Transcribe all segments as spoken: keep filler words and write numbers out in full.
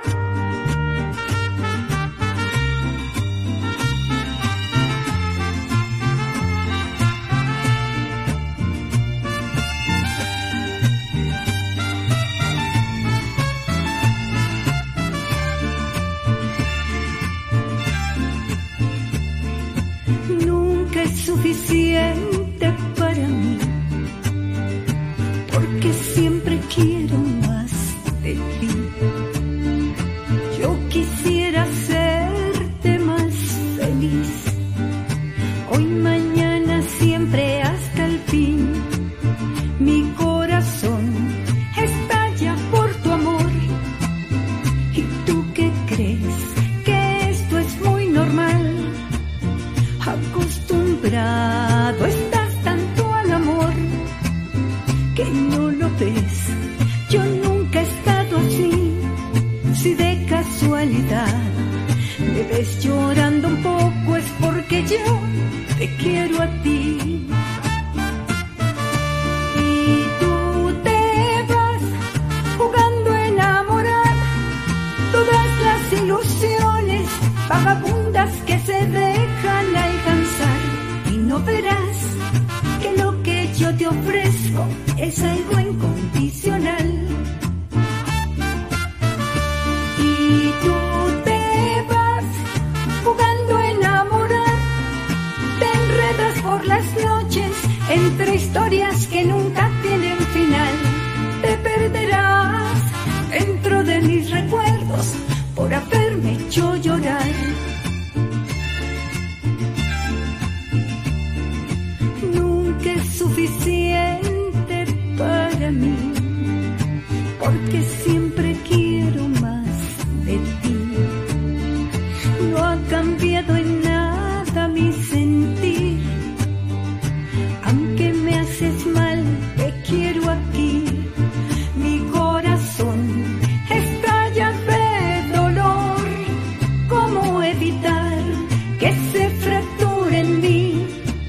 Suficiente para mí, porque siempre quiero más de ti. Yo quisiera hacerte más feliz, hoy, mañana, siempre, hasta el fin. Mi corazón estalla por tu amor. ¿Y tú qué crees? Que esto es muy normal. Acostumbrado estás tanto al amor que no lo ves. Yo nunca he estado así. Si de casualidad me ves llorando un poco, es porque yo te quiero a ti. Y tú te vas jugando a enamorar todas las ilusiones vagabundas que se dejan alcanzar, y no verás que lo que yo te ofrezco es algo incondicional. Y tú te vas jugando a enamorar, te enredas por las noches entre historias que nunca tienen final. Te perderás dentro de mis recuerdos por haberme hecho llorar. Nunca es suficiente para mí, porque siempre quiero más de ti. No ha cambiado en nada mi sentir, aunque me haces mal, te quiero aquí. Mi corazón estalla de dolor. ¿Cómo evitar que se fracture en mí?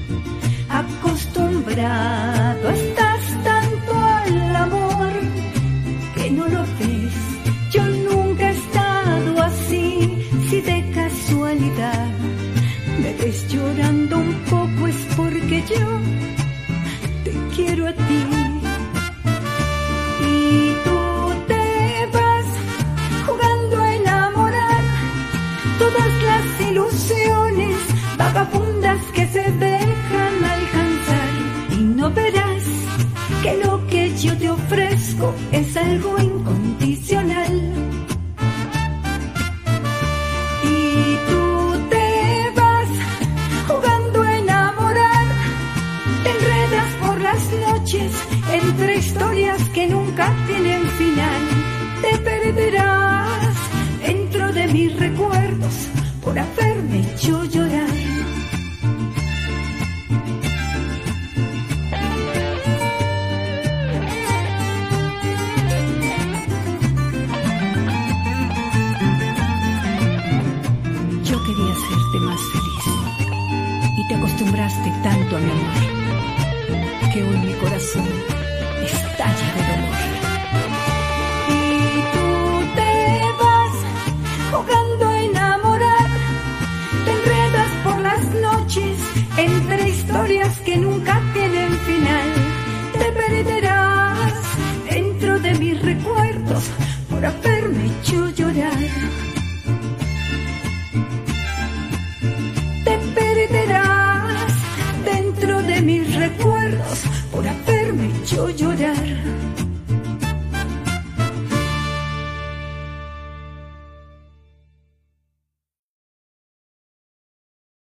Acostumbrado estás tanto al amor que no lo ves. Yo nunca he estado así. Si de casualidad me ves llorando un poco, es porque yo te quiero a ti. Y tú te vas jugando a enamorar todas las ilusiones vagabundas que se dejan alcanzar, y no verás que lo que yo te ofrezco es algo incondicional. Y tú te vas jugando a enamorar, te enredas por las noches entre historias que nunca tienen final. Te perderás dentro de mis recuerdos por haberme hecho llorar. Yo quería hacerte más feliz y te acostumbraste tanto a mi amor que hoy mi corazón estalla de dolor. Y tú te vas jugando a enamorar, te enredas por las noches entre historias que nunca tienen final. Te perderás dentro de mis recuerdos por haberme hecho llorar. Te perderás dentro de mis recuerdos por haberme hecho llorar.